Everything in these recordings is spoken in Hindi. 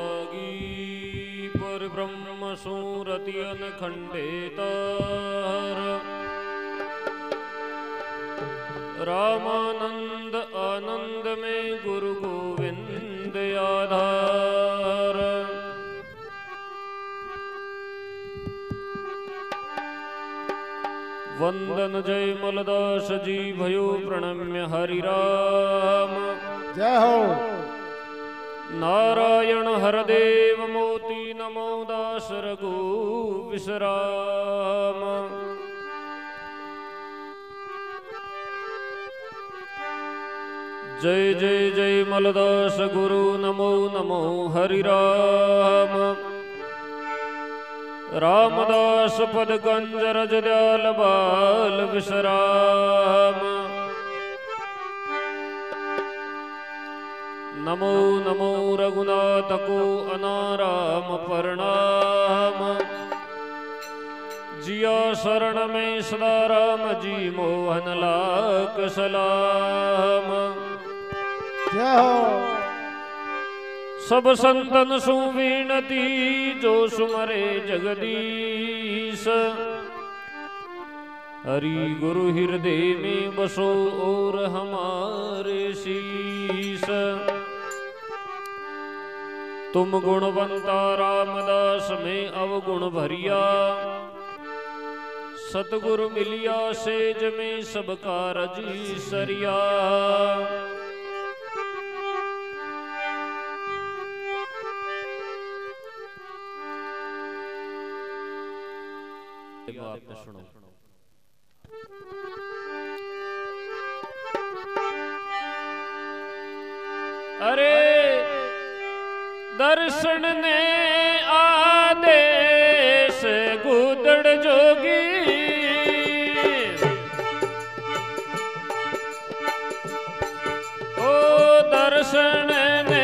लागी पर ब्रह्म सूरति अनखंडेतर रामानंद आनंद में गुरु गोविंद आधार। वंदन जय मलदास जी भयो प्रणम्य हरि राम। जय हो। नारायण हरदेव मोती नमो दास रघु विश्राम। जय जय जय मलदास गुरु नमो नमो हरि राम। रामदास पद कंज रज दयाल बाल विश्राम। नमो नमो रघुनाथ को अनाराम प्रणाम। जिया शरण में सदा राम जी मोहन लाख सलाम। जय हो। सब संतन सुविनती जो सुमरे जगदीश। हरि गुरु हृदय में बसो और हमारे शीश। तुम गुणवंता रामदास में अवगुण भरिया। सतगुरु मिलिया सेज में सबका रजी सरिया। आपने सुनो। अरे दर्शन ने आदेश गुदड़ जोगी। ओ दर्शन ने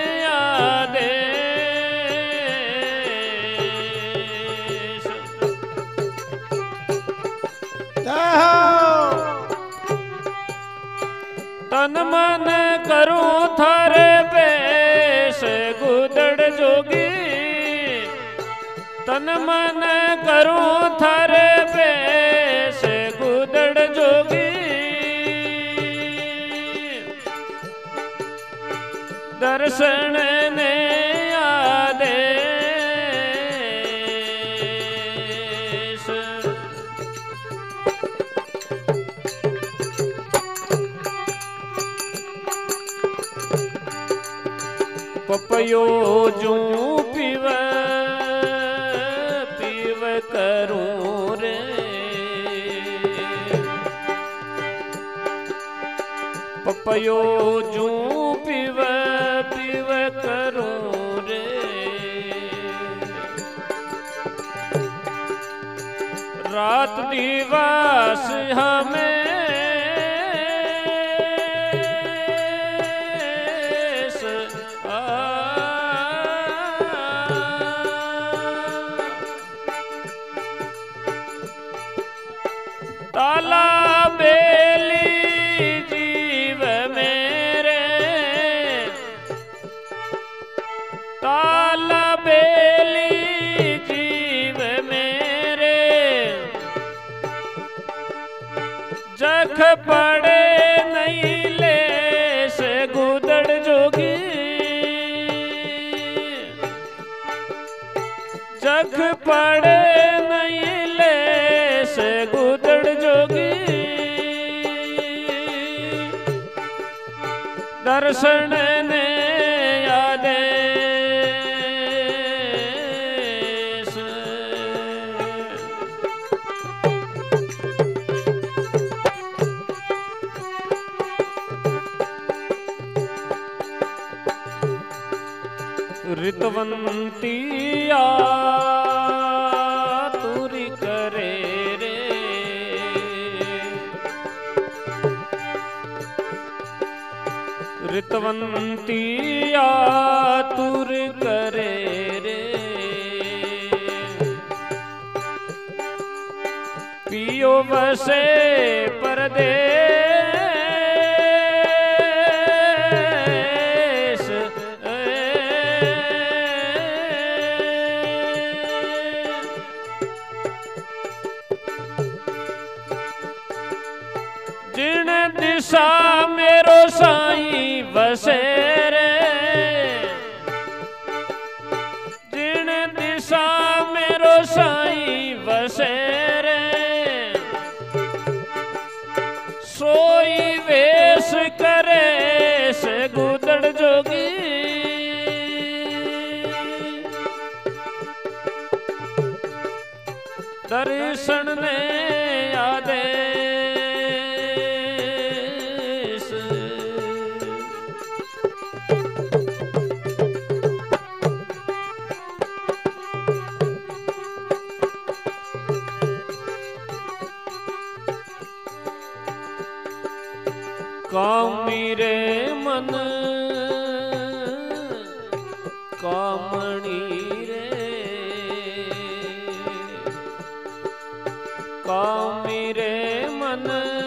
तन मन करूं थारे पेश गुदड़ जोगी। तन मन करूं थारे पेश गुदड़ जोगी। दर्शन ने आदेश। पपयो जू पीव पीव करूं रे। पपयो जू पीव पीव करूं रे। रात दिवस हमें ताला बेली जीव मेरे। ताला बेली जीव मेरे। जख पड़े नहीं ले से गुदड़ जोगी। जख पड़े नहीं ले से गुदड़ जोगी। दर्शन ने आदेश। ऋतवंतिया तुरी करे रे। ऋतवंतिया तुर करे रे। पियो बसे परदेश। दिशा मेरो साईं बसे रे, जिन दिशा मेरो साईं बसे रे, सोई वेश करे से गुदड़ जोगी, दर्शन ने आदेश, कामी रे मन कामणी रे, कामी रे मन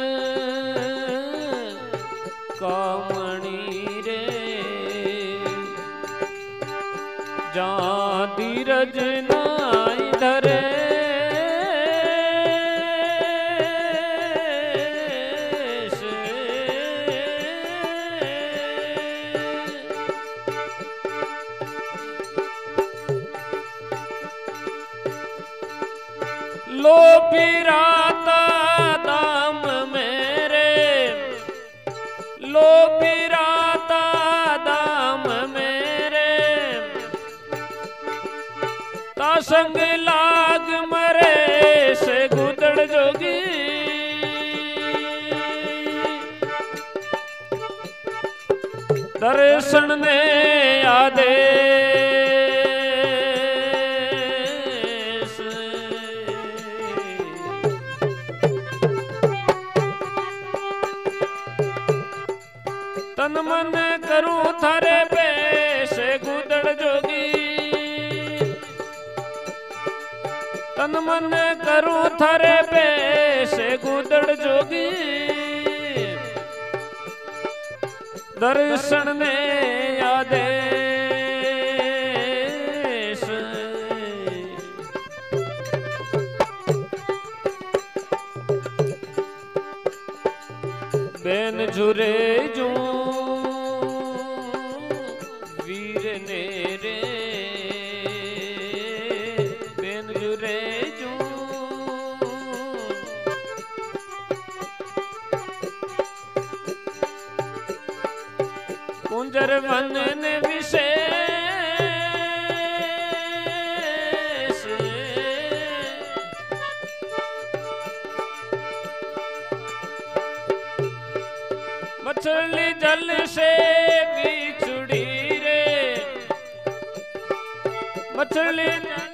कामणी रे, जहाँ धीरज नाई धरे, लो पिराता दाम मेरे, लो पिराता दाम मेरे, तासंग लाग मरे से गुदड़ जोगी, दर्शन ने आदेश, तन मन करूं थारे पेश गुदड़ जोगी, तन मन करूं थारे पेश गुदड़ जोगी, दर्शन ने आदेश, बेन झुरे जू वीर ने रे, बेन झुरे जू कुंजर वन ने विशेष, मछली जल से बिछुड़ी रे, मछली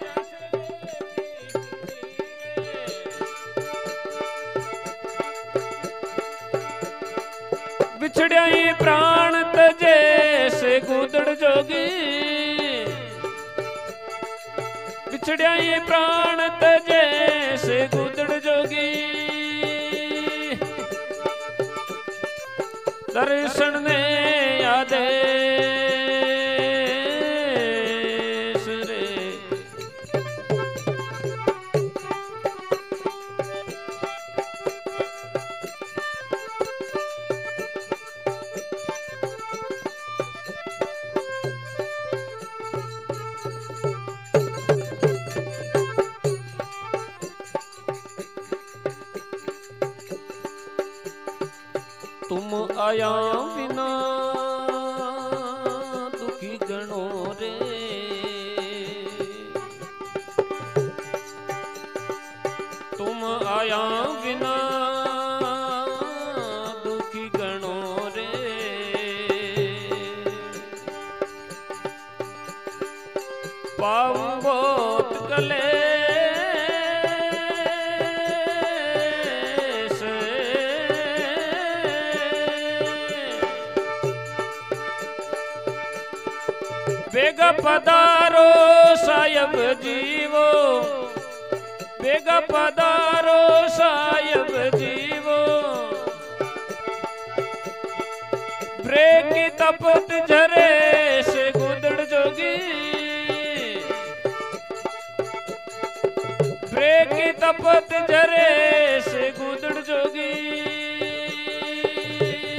बिछड़िया ही प्राण तजे से गुदड़ जोगी, बिछड़िया ही प्राण तजे से गुदड़ जोगी, दर्शन ने आदेश रे, तुम आया बिना दुखी गणो रे, तुम आया बिना दुखी गणो रे, पाऊं बहुत कले बेगा पधारो सायब जीवो, बेगा पधारो सायब जीवो, ब्रेकी तपत झरे से गुदड़ जोगी, ब्रेकी तपत झरे से गुदड़ जोगी,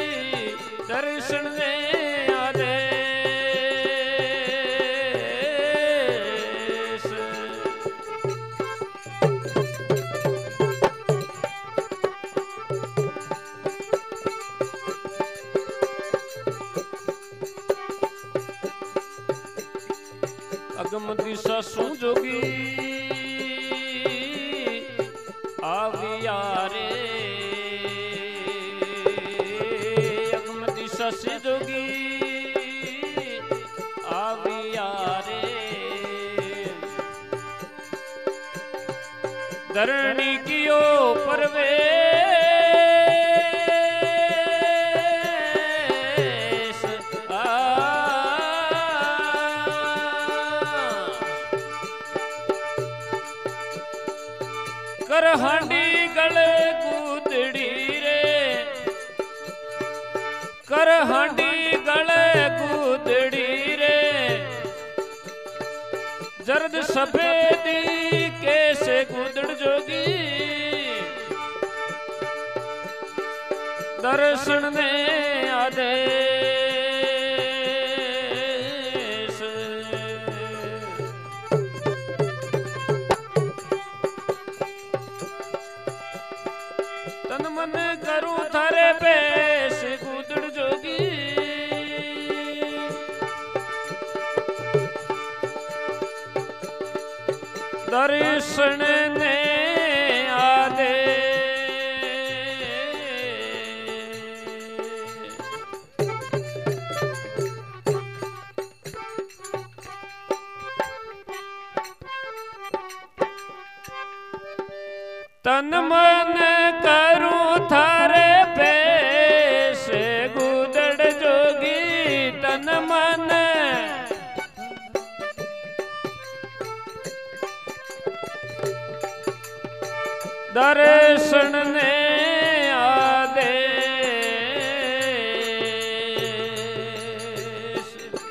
अगम दिशा सु जोगी आविया रे अगम दिशा से जोगी आविया रे धरणी कियो परवेश कर हांडी गले कूदड़ी रे कर हांडी गले कूदड़ी रे जर्द सफेदी कैसे कूदड़ जोगी दर्शन ने आदेश तन मन करूं थारे पेश कूदड़ जोगी दर्शन ने आदे तन मन करूं थारे पेश कूदड़ जोगी तन मन दर्शन ने आदेश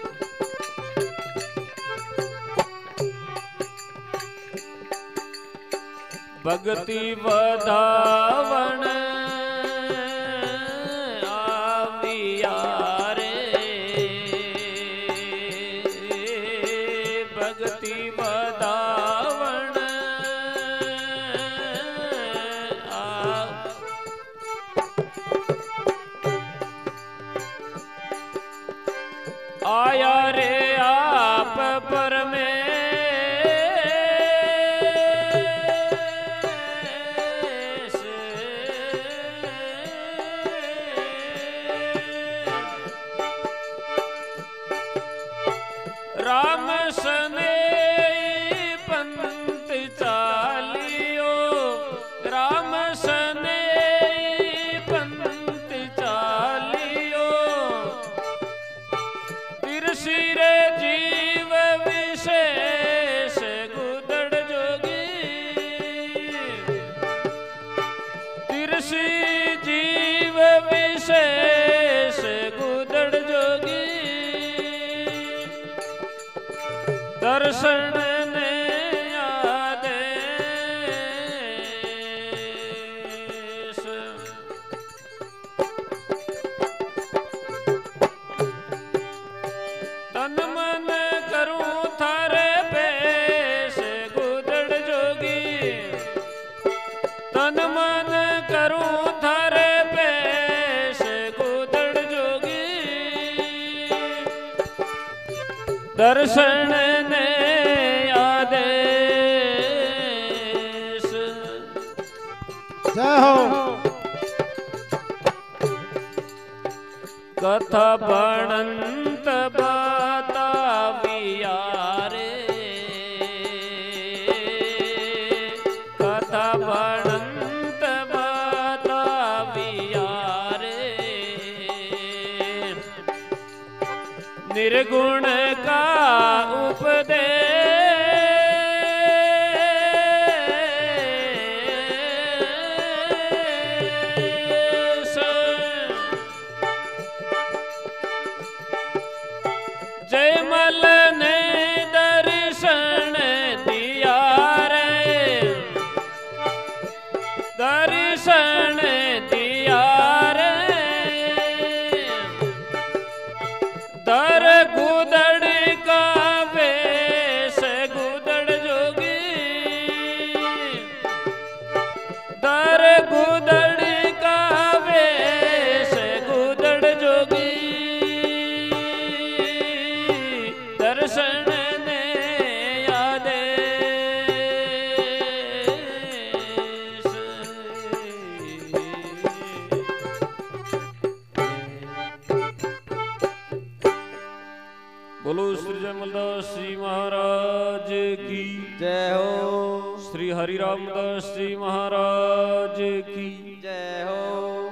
भगति वधावण आविया रे भगति वधावण आया रे आप परमेश राम सने पंत चालियो राम सने पंत चालियो सिरे जीव विशेष कूदड़ जोगी तिरसी जीव विशेष कूदड़ जोगी दर्शन ने आदेश तन मन करूं थारे पेश कूदड़ जोगी तन मन करूं थारे पेश कूदड़ जोगी दर्शन ने आदेश जय हो कथा बनंत बताविया रे कथा बनंत बताविया रे निर्गुण का उपदेश जयमल ने दर्शन दिया रे दर्शन दिया रे दर गुदड़ की जय हो। श्री हरि रामदास जी महाराज की जय हो।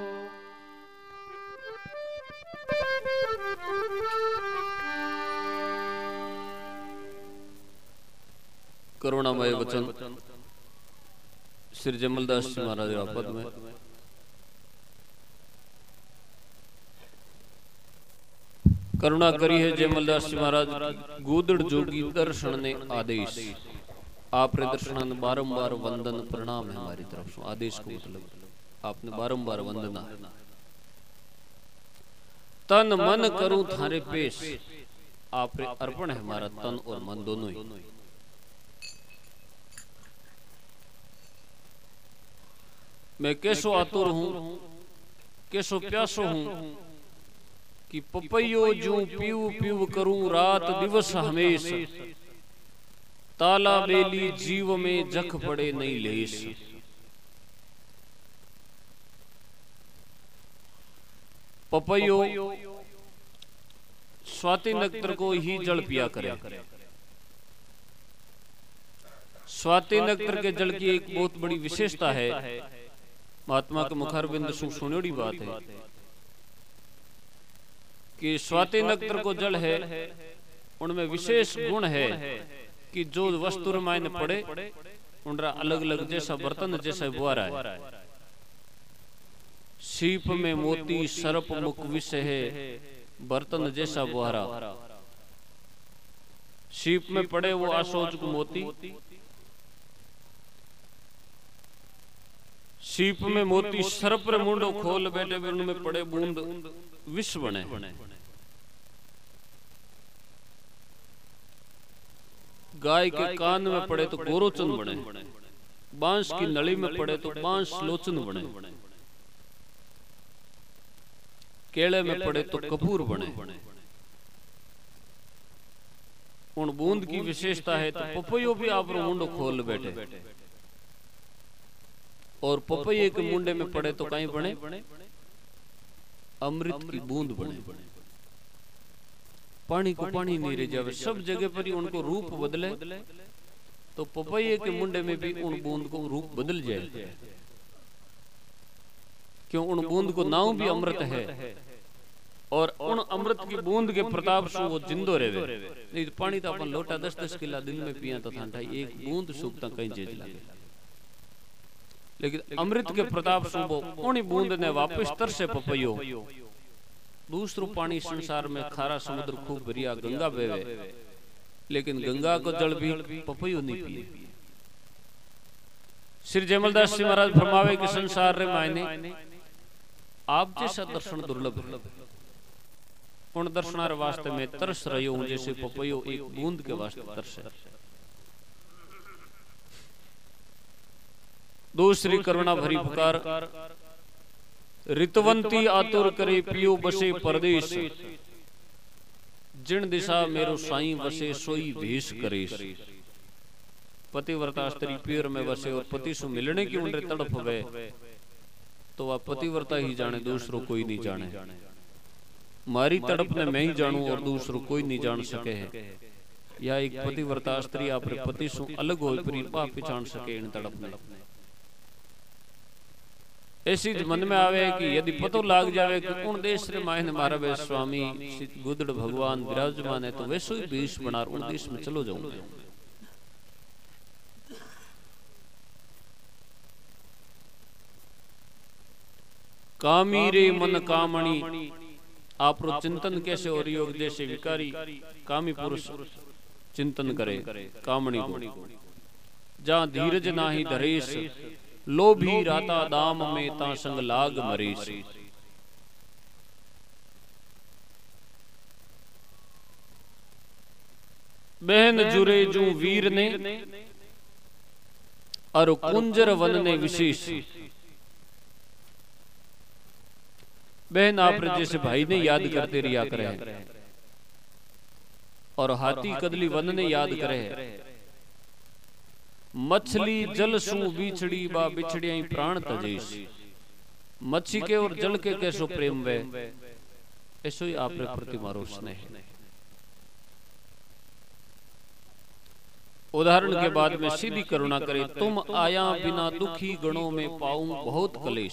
करुणामय वचन श्री जमलदास जी महाराज पद में करुणा करी है जमलदास जी महाराज गोदड़ जोगी दर्शन ने आदेश आप दर्शन बारंबार वंदन प्रणाम है हमारी तरफ से आदेश को मतलब आपने बारंबार वंदना तन मन करूं थारे पेश आप अर्पण है हमारा तन और मन दोनों ही। मैं कैसो आतुर हूं कैसो प्यासो हूं कि पपैयो जू पीव पीव करूं रात दिवस हमेश ताला बेली जीव में जख पड़े नहीं लेस। पपैयो स्वाति नक्षत्र को ही जल पिया करे। स्वाति नक्षत्र के जल की एक बहुत बड़ी विशेषता है, महात्मा के मुखारबिंद सुनोड़ी बात है कि स्वाति नक्षत्र को जल है उनमें विशेष गुण है कि जो वस्तु रामायण पड़े उनका अलग अलग जैसा बर्तन जैसा बुआरा है। सीप में मोती सर्प मुख विष है बर्तन जैसा बुआरा। सीप में पड़े वो आशोच को मोती, सीप में मोती सर्प रे मुंडो खोल बैठे उनमें पड़े बूंद विष बने। गाय के कान में पड़े तो गोरोचन बने, बांस की नली में पड़े तो बांस लोचन बने, केले में पड़े तो कपूर बने। उन बूंद की विशेषता है तो पपैयो भी आप मुंडो खोल बैठे और पपैये के मुंडे में पड़े तो कहीं बने अमृत की बूंद बने। पानी को पानी नहीं रह जावे, सब जगह पर ही उनको रूप बदले तो पपैये के मुंडे में भी उन बूंद को रूप बदल जाए। क्यों उन बूंद को नाव भी अमृत है और उन अमृत की बूंद के प्रताप से वो जिंदो रहे। नहीं तो पानी तो अपन लोटा 10-10 किला दिन में पिया तो ठंडा एक बूंद सूखता कहीं चीज लगे, लेकिन अमृत के प्रताप से वो उन बूंद ने वापस तरसे पपैयो। दूसरो पानी संसार में खारा समुद्र खूब बढ़िया गंगा बहे, लेकिन गंगा को जल भी पपैयो नहीं पिए। श्री जयमलदास जी महाराज फरमावे कि संसार रे मायने आप जैसा दर्शन दुर्लभ है। उन दर्शनार वास्ते में तरस रहो हूं जैसे पपैयो एक बूंद के वास्ते तरसे। दूसरी करुणा भरी पुकार ऋतवंती आतुर करे पियो बसे परदेश जिन दिशा मेरो साईं वसे सोई भेष करेश। पतिव्रता स्त्री पियर में बसे और पति से मिलने की उनरे तड़प वे तो वह पतिव्रता ही जाने, दूसरों कोई नहीं जाने। मारी तड़प ने मैं ही जानू और दूसरों कोई नहीं जान सके है। या एक पतिव्रता स्त्री अपने पति से अलग हो पहचान सके इन तड़प ने। ऐसी मन में आवे कि यदि पतो लाग जावे कि उन देश रे मायने मारा वे स्वामी गुदड़ भगवान विराजमान है तो वैसे ही भेष बना उन देश में चलो जाऊं। कामी रे मन कामणी आपरो चिंतन कैसे और योग जैसे विकारी कामी पुरुष चिंतन करे कामणी को। जहां धीरज नाही धरेश लोभी राता दाम में ता संग लाग मरीश। बहन जुरे जू वीर ने और कुंजर वन ने विशेष। बहन आप जैसे भाई ने याद करते रिया करे और हाथी कदली वन ने याद करे। मछली जल सू बिछड़ी बा बिछड़िया प्राण तजेश। मच्छी के और जल के कैसो प्रेम वे ऐसो ही आप प्रति मारो स्नेह। उदाहरण के बाद में सीधी करुणा करे। तुम आया बिना दुखी गणों में पाऊं बहुत कलेश,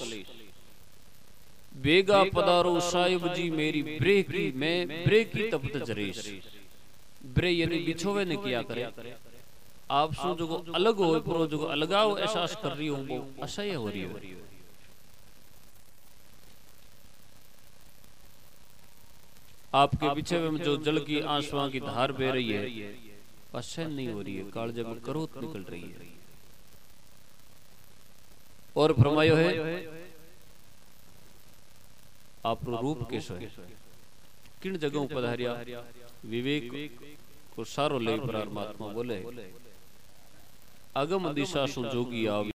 बेगा पधारो साहिब जी मेरी ब्रे की, मैं ब्रे की तपत जरेश। ब्रे यानी बिछोवे ने किया करे। आप सो जो अलग हो प्रो जो अलगाव एहसास कर रही हूं वो असह्य हो रही हो। आपके पीछे में जो जल की आंसुओं की धार बह रही है असहन नहीं हो रही है, कालजे में करोत निकल रही है। और फरमायो है आप रूप कैसो है, किन जगहों पधारिया विवेक को सारो ले परमात्मा बोले। अगम दिशा सु जोगी आवे